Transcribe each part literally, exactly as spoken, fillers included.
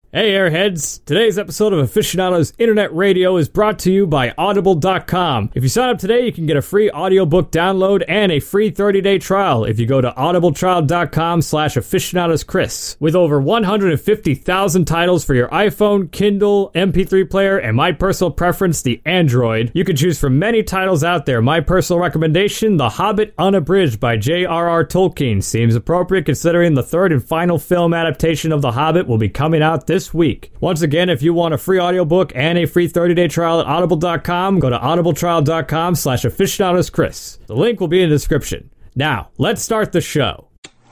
Hey Airheads! Today's episode of Aficionados Internet Radio is brought to you by Audible dot com. If you sign up today, you can get a free audiobook download and a free thirty-day trial if you go to audibletrial dot com slash aficionadoschris. With over one hundred fifty thousand titles for your iPhone, Kindle, M P three player, and my personal preference, the Android, you can choose from many titles out there. My personal recommendation, The Hobbit Unabridged by J R R Tolkien, seems appropriate considering the third and final film adaptation of The Hobbit will be coming out this This week. Once again, if you want a free audiobook and a free thirty-day trial at audible dot com, go to audibletrial dot com slash aficionadoschris. The link will be in the description. Now, let's start the show.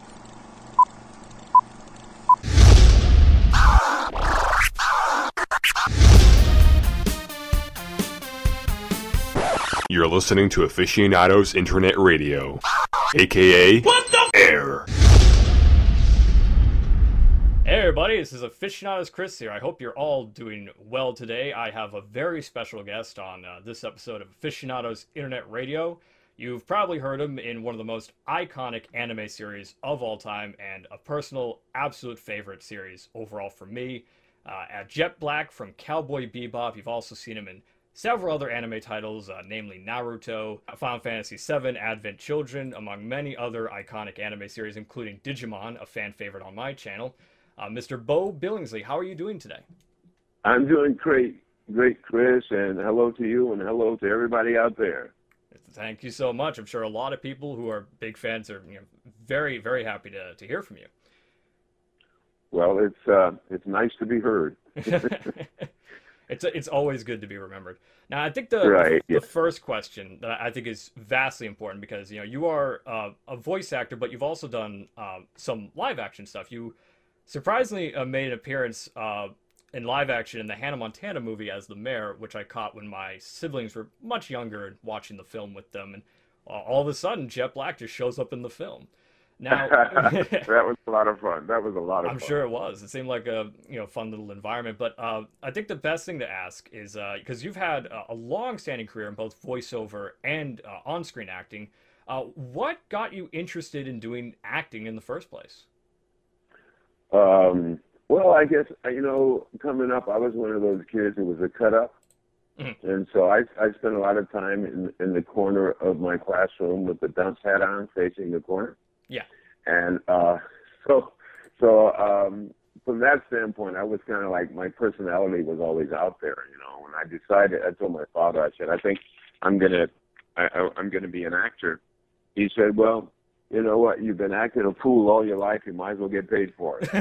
You're listening to Aficionados Internet Radio, aka What the Air. Hey everybody, this is Aficionados Chris here. I hope you're all doing well today. I have a very special guest on uh, this episode of Aficionados Internet Radio. You've probably heard him in one of the most iconic anime series of all time and a personal absolute favorite series overall for me. Uh, at Jet Black from Cowboy Bebop. You've also seen him in several other anime titles, uh, namely Naruto, Final Fantasy seven, Advent Children, among many other iconic anime series, including Digimon, a fan favorite on my channel. Uh, Mister Beau Billingsley, how are you doing today? I'm doing great, great, Chris, and hello to you, and hello to everybody out there. Thank you so much. I'm sure a lot of people who are big fans are you know, very, very happy to, to hear from you. Well, it's uh, it's nice to be heard. it's it's always good to be remembered. Now, I think the right, the, yeah. the first question that I think is vastly important because you know you are uh, a voice actor, but you've also done uh, some live action stuff. You surprisingly uh, made an appearance uh, in live action in the Hannah Montana movie as the mayor, which I caught when my siblings were much younger and watching the film with them. And uh, all of a sudden, Jet Black just shows up in the film. Now, that was a lot of fun. That was a lot of I'm fun. I'm sure it was. It seemed like a you know fun little environment. But uh, I think the best thing to ask is because uh, you've had a long-standing career in both voiceover and uh, on-screen acting. Uh, what got you interested in doing acting in the first place? Um, well, I guess, you know, coming up, I was one of those kids who was a cut-up. Mm-hmm. And so I, I spent a lot of time in, in the corner of my classroom with the dunce hat on, facing the corner. Yeah. And uh, so so um, from that standpoint, I was kind of like, my personality was always out there, you know. When I decided, I told my father, I said, I think I'm going to I, I'm going to be an actor. He said, well, you know what? You've been acting a fool all your life. You might as well get paid for it.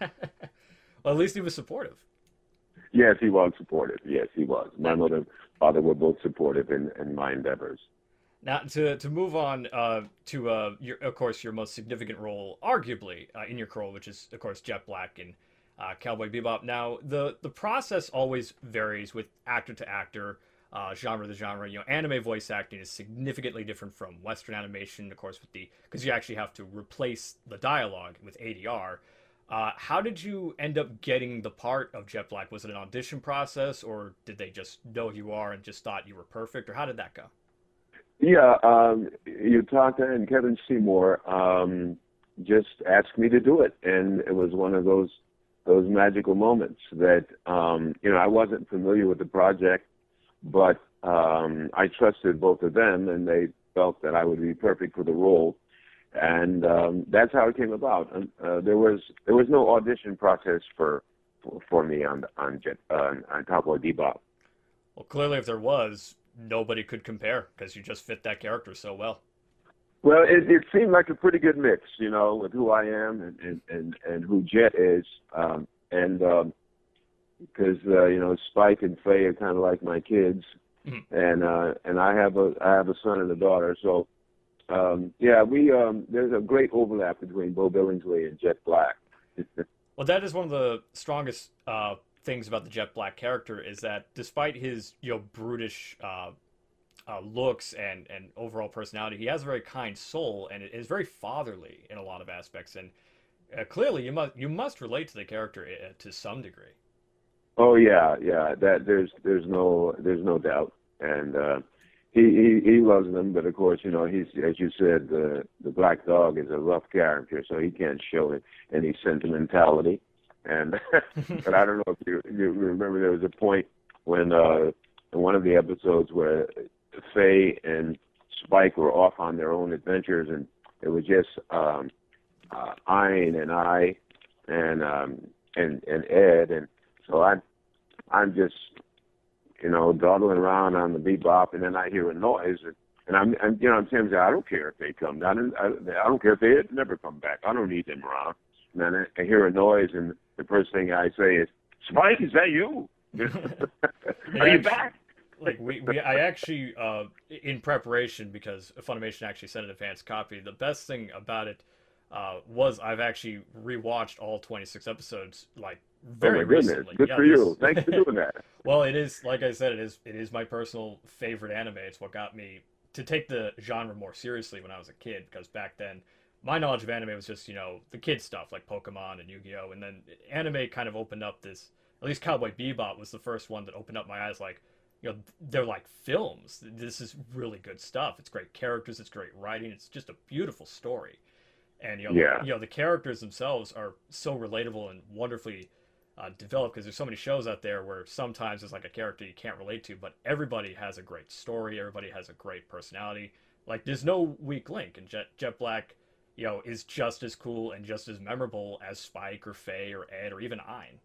Well, at least he was supportive. Yes, he was supportive. Yes, he was. My mother and father were both supportive in, in my endeavors. Now, to to move on uh, to, uh, your, of course, your most significant role, arguably, uh, in your career, which is, of course, Jet Black in uh, Cowboy Bebop. Now, the, the process always varies with actor to actor. Uh, genre to genre, you know, anime voice acting is significantly different from Western animation, of course, with the because you actually have to replace the dialogue with A D R. Uh, how did you end up getting the part of Jet Black? Was it an audition process, or did they just know who you are and just thought you were perfect, or how did that go? Yeah, um, Yutaka and Kevin Seymour um, just asked me to do it, and it was one of those those magical moments that um, you know I wasn't familiar with the project. But um, I trusted both of them, and they felt that I would be perfect for the role, and um, that's how it came about. And, uh, there was there was no audition process for for, for me on on, Jet, uh, on Cowboy Bebop. Well, clearly, if there was, nobody could compare because you just fit that character so well. Well, it, it seemed like a pretty good mix, you know, with who I am and and, and, and who Jet is, um, and. Um, Because uh, you know Spike and Faye are kind of like my kids, mm-hmm. and uh, and I have a I have a son and a daughter. So um, yeah, we um, there's a great overlap between Beau Billingsley and Jet Black. Well, that is one of the strongest uh, things about the Jet Black character is that despite his you know brutish uh, uh, looks and and overall personality, he has a very kind soul and is very fatherly in a lot of aspects. And uh, clearly, you must you must relate to the character uh, to some degree. Oh yeah, yeah. That there's there's no there's no doubt, and uh, he, he he loves them. But of course, you know, he's as you said, the the Black Dog is a rough character, so he can't show any sentimentality. And but I don't know if you, you remember there was a point when uh, in one of the episodes where Faye and Spike were off on their own adventures, and it was just um, uh, Ein and I and um, and and Ed, and so I I'm just you know dawdling around on the bebop, and then I hear a noise, and, and I'm, I'm you know I'm saying I don't care if they come down, I, I don't care if they never come back, I don't need them around. And then I, I hear a noise, and the first thing I say is, Spike, is that you? Are you back? Like we, we, I actually, uh, in preparation, because Funimation actually sent an advanced copy, the best thing about it uh, was I've actually rewatched all twenty-six episodes, like, very oh my goodness. recently. Good yeah, for this... you. Thanks for doing that. Well, it is, like I said, it is it is my personal favorite anime. It's what got me to take the genre more seriously when I was a kid, because back then, my knowledge of anime was just, you know, the kid stuff, like Pokemon and Yu-Gi-Oh! And then anime kind of opened up this, at least Cowboy Bebop was the first one that opened up my eyes, like, you know, they're like films. This is really good stuff. It's great characters. It's great writing. It's just a beautiful story. And, you know, yeah. you know the characters themselves are so relatable and wonderfully uh, developed, because there's so many shows out there where sometimes it's like a character you can't relate to, but everybody has a great story. Everybody has a great personality. Like, there's no weak link. And Jet, Jet Black, you know, is just as cool and just as memorable as Spike or Faye or Ed or even Ein.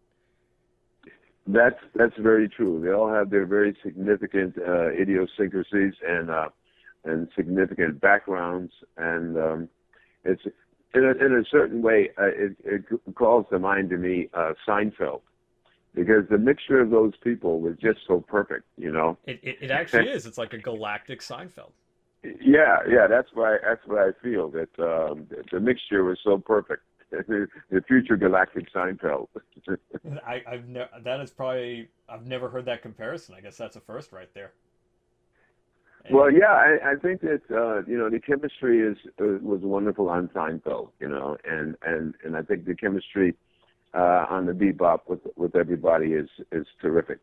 That's that's very true. They all have their very significant uh, idiosyncrasies and uh, and significant backgrounds, and um, it's in a, in a certain way uh, it, it calls to mind to me uh, Seinfeld, because the mixture of those people was just so perfect. You know, it it, it actually is. It's like a galactic Seinfeld. Yeah, yeah. That's why that's what I feel, that um, the mixture was so perfect. The future galactic Seinfeld. I, I've never. That is probably. I've never heard that comparison. I guess that's a first right there. And well, yeah, I, I think that uh, you know the chemistry is uh, was wonderful on Seinfeld. You know, and and and I think the chemistry uh, on the Bebop with with everybody is is terrific.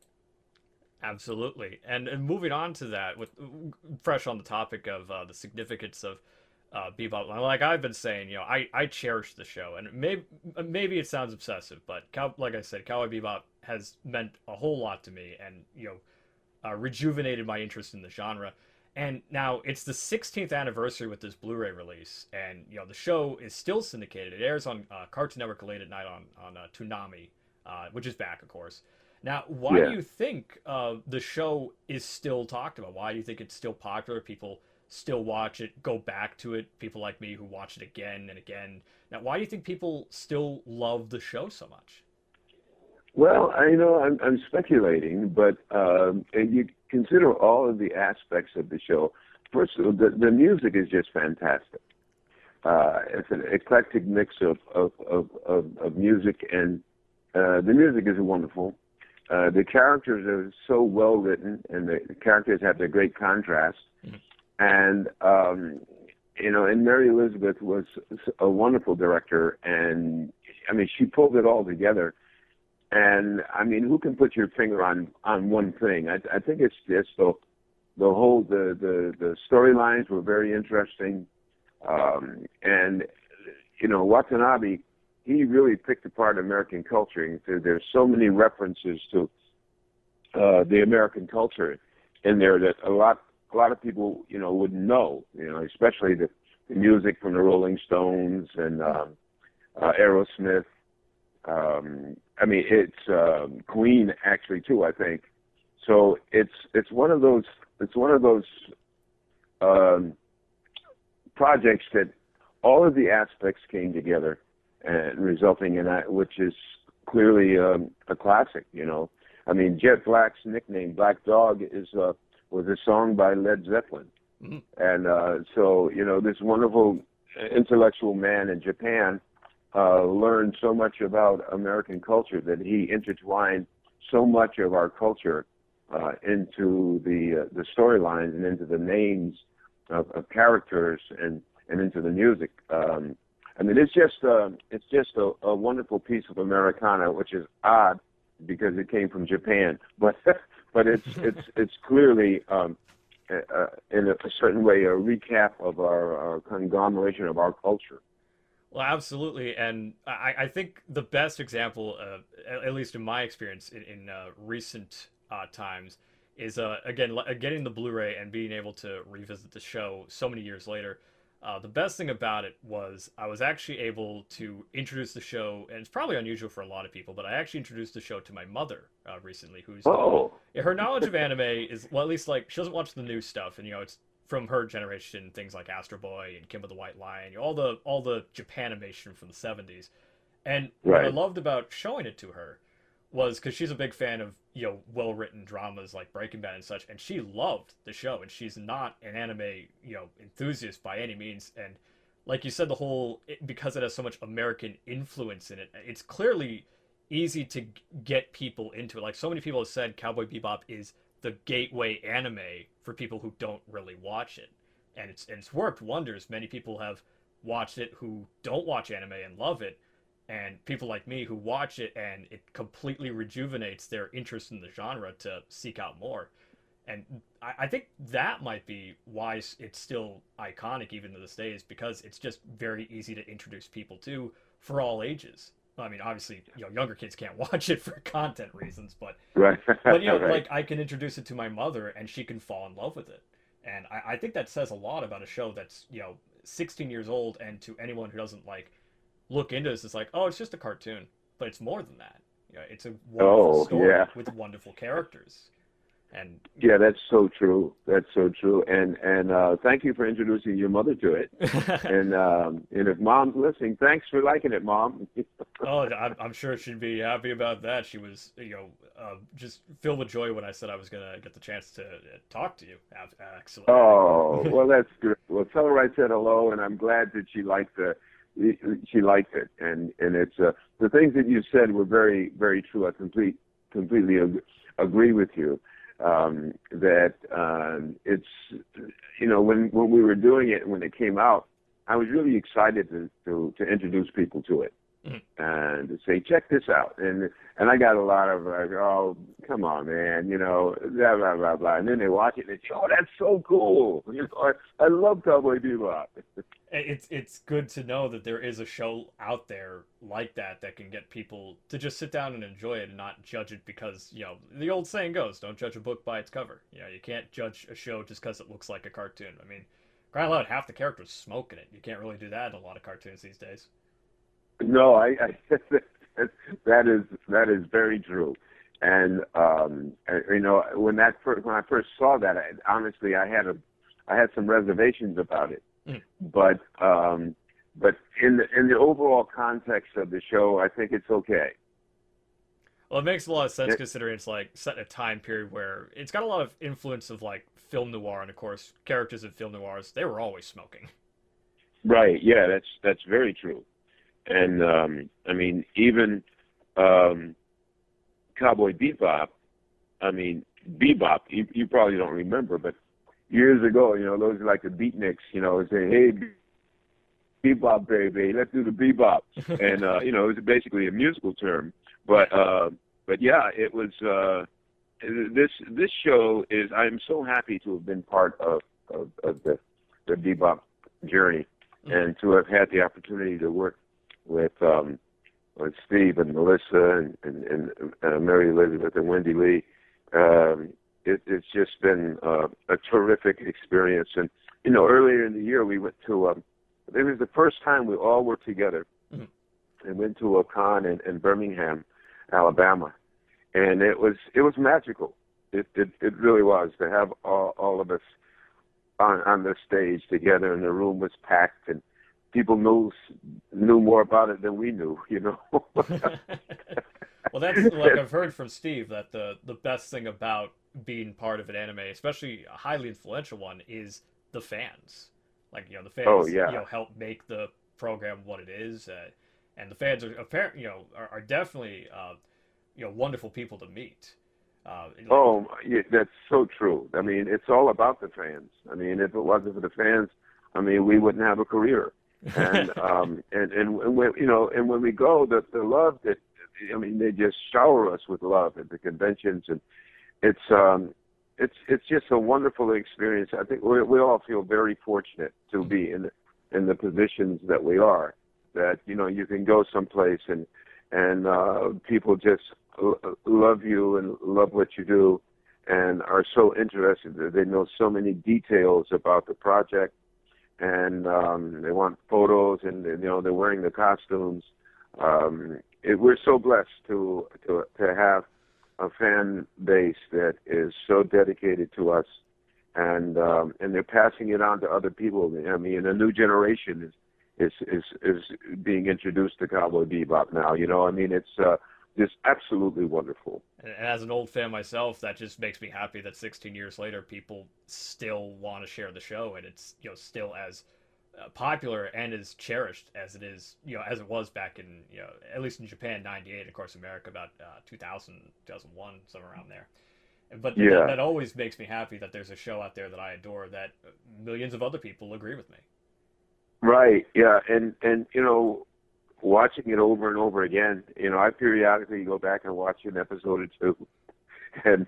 Absolutely, and and moving on to that, with fresh on the topic of uh, the significance of. Uh, Bebop, like I've been saying, you know, I, I cherish the show, and maybe maybe it sounds obsessive, but Cow, like I said, Cowboy Bebop has meant a whole lot to me, and you know, uh, rejuvenated my interest in the genre. And now it's the sixteenth anniversary with this Blu-ray release, and you know, the show is still syndicated. It airs on uh, Cartoon Network late at night on on uh, Toonami, uh, which is back, of course. Now, why yeah. do you think uh, the show is still talked about? Why do you think it's still popular? People still watch it, go back to it, people like me who watch it again and again. Now, why do you think people still love the show so much? Well, I know I'm, I'm speculating, but um, and you consider all of the aspects of the show. First of all, the, the music is just fantastic. Uh, it's an eclectic mix of, of, of, of, of music, and uh, the music is wonderful. Uh, the characters are so well written, and the, the characters have the great contrast. Mm-hmm. And, um, you know, and Mary Elizabeth was a wonderful director, and, I mean, she pulled it all together. And, I mean, who can put your finger on, on one thing? I, I think it's just the, the whole, the, the, the storylines were very interesting. Um, and, you know, Watanabe, he really picked apart American culture. There's so many references to uh, the American culture in there that a lot a lot of people, you know, wouldn't know, you know, especially the, the music from the Rolling Stones and um, uh, Aerosmith. Um, I mean, it's um, Queen actually too, I think. So it's it's one of those it's one of those um, projects that all of the aspects came together and resulting in that, which is clearly um, a classic. You know, I mean, Jet Black's nickname, Black Dog, is uh, was a song by Led Zeppelin, mm-hmm. and uh, so you know, this wonderful intellectual man in Japan uh, learned so much about American culture that he intertwined so much of our culture uh, into the uh, the storylines and into the names of, of characters and, and into the music. Um, I mean, it's just uh, it's just a, a wonderful piece of Americana, which is odd because it came from Japan, but but it's it's it's clearly um, uh, in a, a certain way a recap of our, our conglomeration of our culture. Well, absolutely, and I, I think the best example, uh, at, at least in my experience in, in uh, recent uh, times, is uh, again l- getting the Blu-ray and being able to revisit the show so many years later. Uh, the best thing about it was I was actually able to introduce the show, and it's probably unusual for a lot of people, but I actually introduced the show to my mother uh, recently, who's Oh, her knowledge of anime is, well, at least like she doesn't watch the new stuff, and you know it's from her generation, things like Astro Boy and Kimba the White Lion, you know, all the all the Japanimation from the seventies. And what I right. loved about showing it to her was because she's a big fan of, you know, well written dramas like Breaking Bad and such, and she loved the show, and she's not an anime, you know, enthusiast by any means. And like you said, the whole it, because it has so much American influence in it, it's clearly easy to get people into it. Like so many people have said, Cowboy Bebop is the gateway anime for people who don't really watch it, and it's and it's worked wonders. Many people have watched it who don't watch anime and love it, and people like me who watch it and it completely rejuvenates their interest in the genre to seek out more. And I, I think that might be why it's still iconic even to this day, is because it's just very easy to introduce people to for all ages. I mean, obviously, you know, younger kids can't watch it for content reasons, but Right. but you know, Right. like I can introduce it to my mother and she can fall in love with it. And I, I think that says a lot about a show that's, you know, sixteen years old, and to anyone who doesn't like look into this, it's like, oh, it's just a cartoon. But it's more than that. You know, it's a wonderful Oh, story yeah. with wonderful characters. And Yeah, that's so true. That's so true. And and uh, thank you for introducing your mother to it. And um, and if mom's listening, thanks for liking it, mom. oh, I'm, I'm sure she'd be happy about that. She was, you know, uh, just filled with joy when I said I was going to get the chance to uh, talk to you. Ab- Excellent. Oh, well, that's good. Well, tell her I said hello, and I'm glad that she liked the she liked it. And and it's uh, the things that you said were very very true. I complete completely ag- agree with you. Um, that um, it's, you know, when when we were doing it, when it came out, I was really excited to to, to introduce people to it. Mhm. And to say, check this out. And and I got a lot of like, oh, come on, man, you know, blah, blah, blah, blah. And then they watch it and they say, oh, that's so cool. You know, I, I love Cowboy Bebop. It's it's good to know that there is a show out there like that that can get people to just sit down and enjoy it and not judge it because, you know, the old saying goes, don't judge a book by its cover. You know, you can't judge a show just because it looks like a cartoon. I mean, crying out loud, half the characters smoking it. You can't really do that in a lot of cartoons these days. No, I, I that is that is very true. And um, I, you know, when that first, when I first saw that, I, honestly, I had a I had some reservations about it. Mm. But um, but in the in the overall context of the show, I think it's okay. Well, it makes a lot of sense It, considering it's like set in a time period where it's got a lot of influence of like film noir, and of course, characters in film noirs, they were always smoking. right? Yeah, that's that's very true. And um, I mean, even um, Cowboy Bebop. I mean, Bebop. You, you probably don't remember, but years ago, you know, those are like the beatniks. You know, say, "Hey, Bebop, baby, let's do the Bebop," and uh, you know, it was basically a musical term. But uh, but yeah, it was. Uh, this this show is. I'm so happy to have been part of of, of the the Bebop journey, and to have had the opportunity to work with um, with Steve and Melissa and and, and uh, Mary Elizabeth and Wendy Lee. Um, it, it's just been uh, a terrific experience. And you know, earlier in the year we went to. Um, it was the first time we all were together, Mhm. and went to a con in, in Birmingham, Alabama, and it was it was magical. It it, it really was to have all, all of us on on the stage together, and the room was packed, and people knew knew more about it than we knew, you know. Well, that's like I've heard from Steve that the the best thing about being part of an anime, especially a highly influential one, is the fans. Like, you know, the fans, Oh yeah. you know, help make the program what it is, uh, and the fans are apparent, you know, are, are definitely, uh, you know, wonderful people to meet. Uh, like, Oh, yeah, that's so true. I mean, it's all about the fans. I mean, if it wasn't for the fans, I mean, we wouldn't have a career. And um, and and when, you know, and when we go, the the love that, I mean, they just shower us with love at the conventions, and it's um, it's it's just a wonderful experience. I think we we all feel very fortunate to be in in the positions that we are, that, you know, you can go someplace and, and uh, people just l- love you and love what you do and are so interested that they know so many details about the project, and um, they want photos, and, you know, they're wearing the costumes. Um, it, we're so blessed to, to to have a fan base that is so dedicated to us, and um, and they're passing it on to other people. I mean, a new generation is is is, is being introduced to Cowboy Bebop now. You know, I mean, it's uh, just absolutely wonderful. And as an old fan myself, that just makes me happy that sixteen years later, people still want to share the show, and it's, you know, still as uh, popular and as cherished as it is, you know, as it was back in, you know, at least in Japan, ninety-eight, of course, America, about uh, two thousand, two thousand one, somewhere around there. But Yeah. that, that always makes me happy that there's a show out there that I adore that millions of other people agree with me. Right. Yeah. And and you know, watching it over and over again, you know, I periodically go back and watch an episode or two, and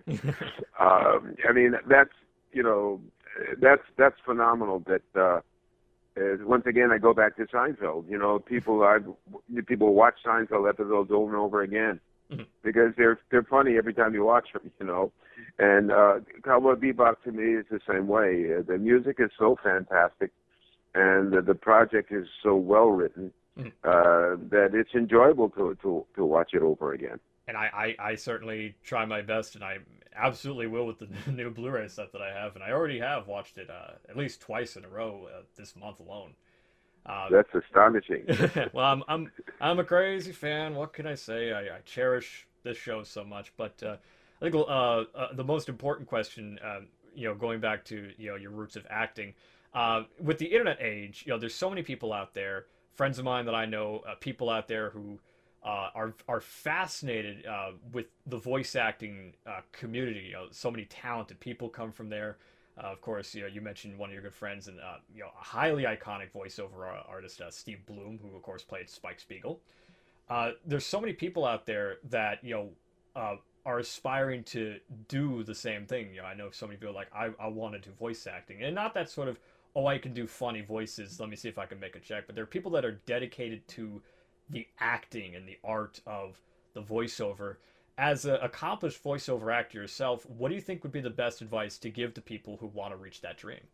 um, I mean, that's, you know, that's that's phenomenal. That uh, is, once again, I go back to Seinfeld. You know, people I people watch Seinfeld episodes over and over again because they're they're funny every time you watch them. You know, and uh, Cowboy Bebop to me is the same way. Uh, the music is so fantastic, and the, the project is so well written. Uh, that it's enjoyable to, to, to watch it over again. And I, I, I certainly try my best, and I absolutely will with the new Blu-ray set that I have. And I already have watched it uh, at least twice in a row uh, this month alone. Uh, That's astonishing. well, I'm I'm I'm a crazy fan. What can I say? I, I cherish this show so much. But uh, I think uh, uh, the most important question, uh, you know, going back to, you know, your roots of acting, uh, with the internet age, you know, there's so many people out there. Friends of mine that I know, uh, people out there who uh, are are fascinated uh, with the voice acting uh, community. You know, so many talented people come from there. Uh, of course, you know, you mentioned one of your good friends and uh, you know, a highly iconic voiceover artist, uh, Steve Bloom, who of course played Spike Spiegel. Uh, there's so many people out there that, you know, uh, are aspiring to do the same thing. You know, I know so many people are like, I I want to do voice acting, and not that sort of, oh, I can do funny voices, let me see if I can make a check. But there are people that are dedicated to the acting and the art of the voiceover. As an accomplished voiceover actor yourself, what do you think would be the best advice to give to people who want to reach that dream?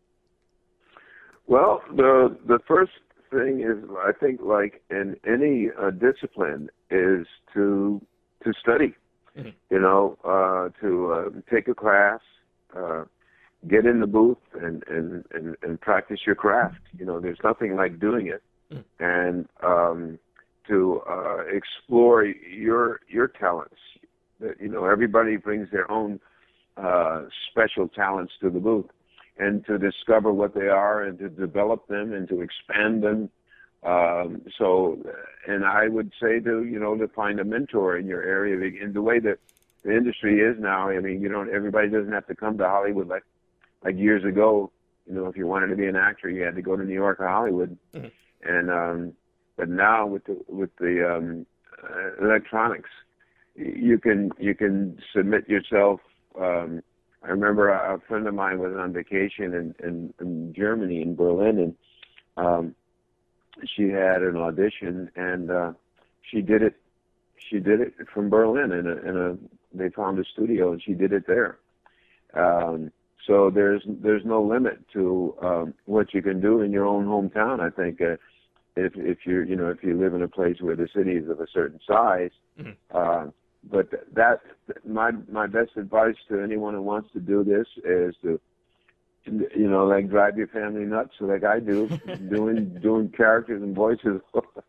Well, the the first thing is, I think, like in any uh, discipline, is to to study. Mm-hmm. You know, uh, to uh, take a class, uh, get in the booth and, and, and, and practice your craft. You know, there's nothing like doing it. Mm. And um, to uh, explore your your talents. You know, everybody brings their own uh, special talents to the booth, and to discover what they are and to develop them and to expand them. Um, so, and I would say to, you know, to find a mentor in your area. In the way that the industry is now, I mean, you don't, everybody doesn't have to come to Hollywood like, like years ago. You know, if you wanted to be an actor, you had to go to New York or Hollywood. Mm-hmm. And, um, but now with the, with the, um, uh, electronics, you can, you can submit yourself. Um, I remember a, a friend of mine was on vacation in, in, in Germany, in Berlin, and, um, she had an audition, and uh, she did it. She did it from Berlin, in a, in a. They found a studio, and she did it there. Um, so there's there's no limit to um, what you can do in your own hometown. I think uh, if if you you know if you live in a place where the city is of a certain size. Mm-hmm. Uh, but that my my best advice to anyone who wants to do this is to, you know, like drive your family nuts, like I do, doing doing characters and voices,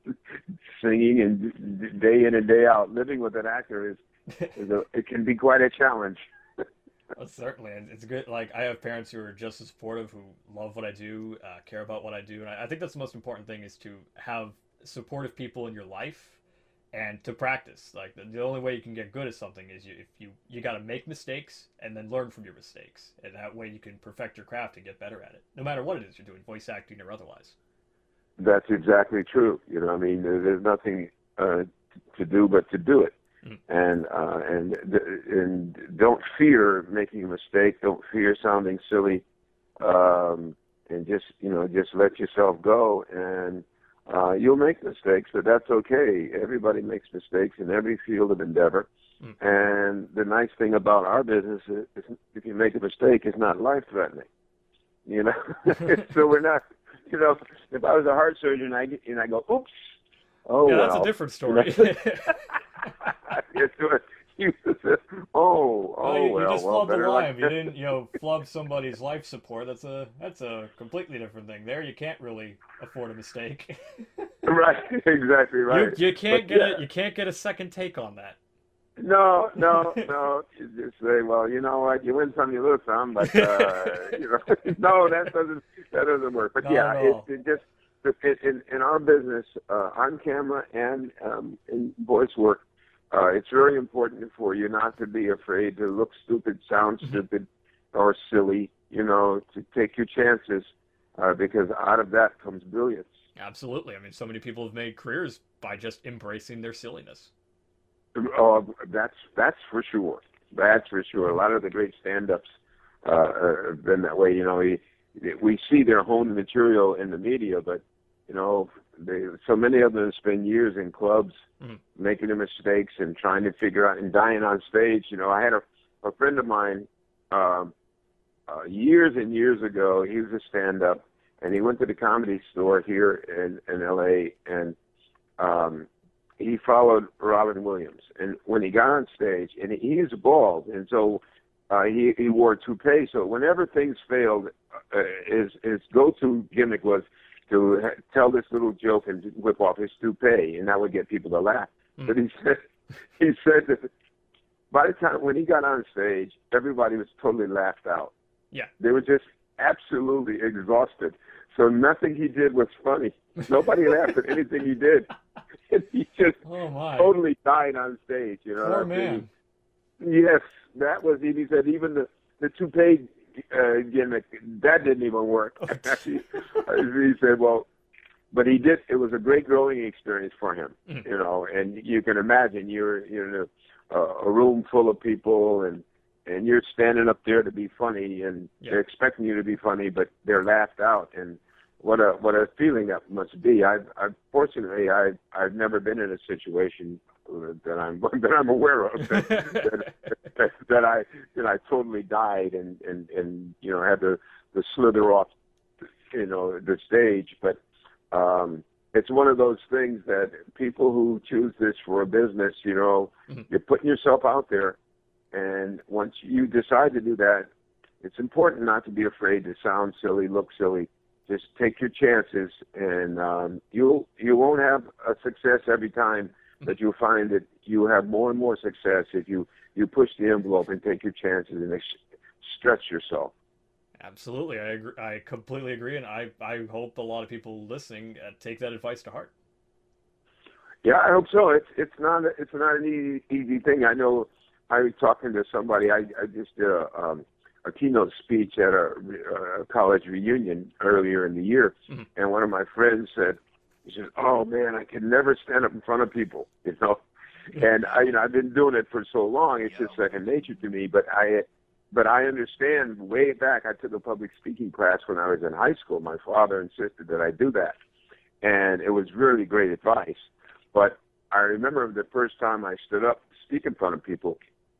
singing, and day in and day out. Living with an actor is, is a, it can be quite a challenge. Well, certainly, and it's good. Like, I have parents who are just as supportive, who love what I do, uh, care about what I do, and I, I think that's the most important thing, is to have supportive people in your life. And to practice. Like, the, the only way you can get good at something is you, if you you got to make mistakes and then learn from your mistakes, and that way you can perfect your craft and get better at it, no matter what it is you're doing, voice acting or otherwise. That's exactly true. You know, I mean, there's nothing uh, to do but to do it, mm-hmm. and uh, and and don't fear making a mistake. Don't fear sounding silly, um, and just you know just let yourself go. And Uh, you'll make mistakes, but that's okay. Everybody makes mistakes in every field of endeavor. Mm. And the nice thing about our business is, is if you make a mistake, it's not life-threatening. You know, so we're not. You know, if I was a heart surgeon, I get, and I go, oops. Oh, yeah, that's well. a different story. You know? You oh, oh, well, you, well. you just well, flubbed the like... lime. You didn't, you know, flub somebody's life support. That's a that's a completely different thing. There, you can't really afford a mistake. Right, exactly right. You, you can't but, get yeah. a you can't get a second take on that. No, no, no. You just say, well, you know what? You win some, you lose some, but uh, you know, no, that doesn't that doesn't work. But Not yeah, at it, all. it just in in our business, uh, on camera and um, in voice work. Uh, it's very important for you not to be afraid to look stupid, sound stupid, or silly, you know, to take your chances, uh, because out of that comes brilliance. Absolutely. I mean, so many people have made careers by just embracing their silliness. Oh, that's, that's for sure. That's for sure. A lot of the great stand-ups uh, have been that way. You know, we, we see their honed material in the media, but, you know, they, so many of them spend years in clubs mm-hmm. making the mistakes and trying to figure out and dying on stage. You know, I had a, a friend of mine um, uh, years and years ago. He was a stand-up, and he went to the Comedy Store here in, in L A, and um, he followed Robin Williams. And when he got on stage, and he is bald, and so uh, he, he wore a toupee. So whenever things failed, uh, his, his go-to gimmick was to tell this little joke and whip off his toupee, and that would get people to laugh. Mm. But he said, he said that by the time when he got on stage, everybody was totally laughed out. Yeah, they were just absolutely exhausted. So nothing he did was funny. Nobody laughed at anything he did. And he just oh my. totally died on stage. You know, poor man. Yes, that was. He said even the the toupee uh, gimmick that didn't even work. he, he said, well, but he did. It was a great growing experience for him. Mm. You know, and you can imagine you're you're in a, a room full of people and. And you're standing up there to be funny, and yeah. they're expecting you to be funny, but they're laughed out. And what a what a feeling that must be. I've, I've fortunately I've I've never been in a situation that I'm that I'm aware of that, that, that, that I that I totally died and, and, and you know had to, to slither off you know the stage. But um, it's one of those things that people who choose this for a business, you know, mm-hmm. you're putting yourself out there. And once you decide to do that, it's important not to be afraid to sound silly, look silly. Just take your chances, and um, you'll you won't have a success every time, but you'll find that you have more and more success if you, you push the envelope and take your chances and ex- stretch yourself. Absolutely, I agree, I completely agree, and I I hope a lot of people listening uh, take that advice to heart. Yeah, I hope so. It's it's not it's not an easy easy thing. I know. I was talking to somebody. I, I just did a, um, a keynote speech at a, a college reunion earlier in the year, mm-hmm. and one of my friends said, "He said, oh man, I can never stand up in front of people, you know." And I, you know, I've been doing it for so long; it's just second nature to me. But I, but I understand. Way back, I took a public speaking class when I was in high school. My father insisted that I do that, and it was really great advice. But I remember the first time I stood up to speak in front of people.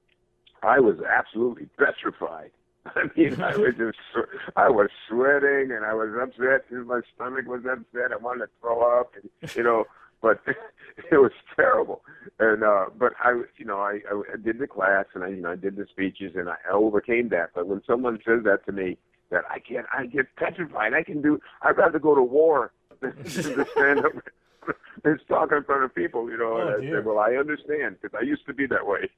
I was absolutely petrified. I mean, I was just, I was sweating and I was upset. My stomach was upset. I wanted to throw up, and, you know, but it was terrible. And, uh, but I, you know, I, I did the class and I, you know, I did the speeches and I overcame that. But when someone says that to me, that I can't, I get petrified. I can do, I'd rather go to war than to stand up and talk in front of people, you know. Oh, and I said, well, I understand because I used to be that way.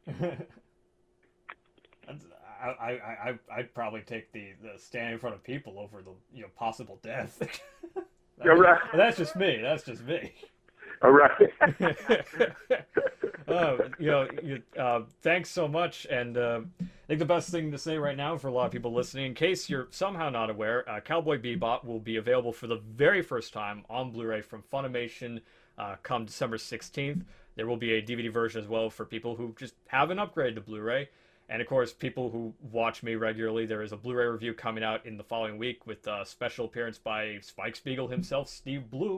I, I, I, I'd probably take the, the stand in front of people over the you know possible death. You're right. But that's just me. That's just me. All right. uh, you know, you, uh, thanks so much. And uh, I think the best thing to say right now for a lot of people listening, in case you're somehow not aware, uh, Cowboy Bebop will be available for the very first time on Blu-ray from Funimation uh, come December sixteenth. There will be a D V D version as well for people who just haven't upgraded to Blu-ray. And, of course, people who watch me regularly, there is a Blu-ray review coming out in the following week with a special appearance by Spike Spiegel himself, Steve Bloom.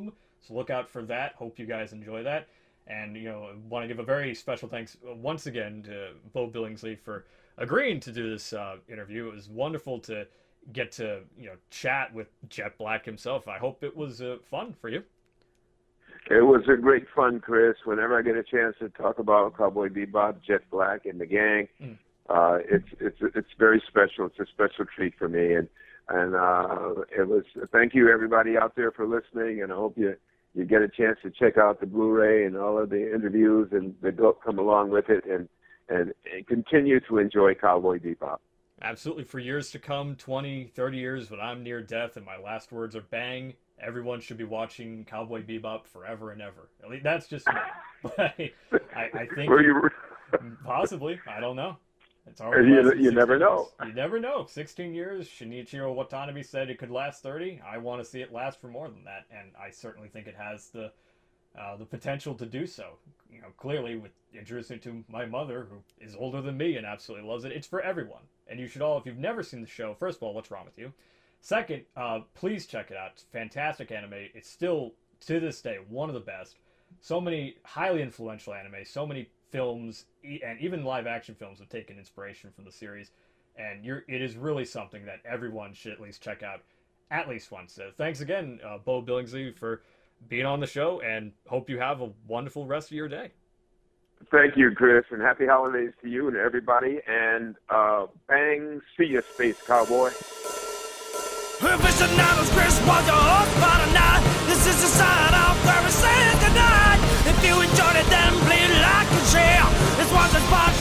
So look out for that. Hope you guys enjoy that. And, you know, I want to give a very special thanks once again to Beau Billingsley for agreeing to do this uh, interview. It was wonderful to get to, you know, chat with Jet Black himself. I hope it was uh, fun for you. It was a great fun, Chris. Whenever I get a chance to talk about Cowboy Bebop, Jet Black, and the gang, mm. uh, it's it's it's very special. It's a special treat for me, and and uh, it was. Thank you, everybody out there, for listening, and I hope you you get a chance to check out the Blu-ray and all of the interviews and that go come along with it, and and, and continue to enjoy Cowboy Bebop. Absolutely, for years to come, twenty, thirty years, when I'm near death and my last words are bang, everyone should be watching Cowboy Bebop forever and ever. At least that's just me. But I, I think you... possibly. I don't know. It's already you, you never know. You never know. sixteen years. Shinichiro Watanabe said it could last thirty. I want to see it last for more than that, and I certainly think it has the uh, the potential to do so. You know, clearly, with introducing it to my mother, who is older than me and absolutely loves it, it's for everyone. And you should all, if you've never seen the show, first of all, what's wrong with you? Second, uh, please check it out. It's fantastic anime. It's still, to this day, one of the best. So many highly influential anime, so many films, and even live-action films have taken inspiration from the series. And you're, it is really something that everyone should at least check out at least once. So thanks again, uh, Beau Billingsley, for being on the show, and hope you have a wonderful rest of your day. Thank you, Chris, and happy holidays to you and everybody. And uh, bang, see you, Space Cowboy. Aficionados, Chris was your host for tonight. This is the sign off where we say goodnight. If you enjoyed it, then please like and share. This was a spot.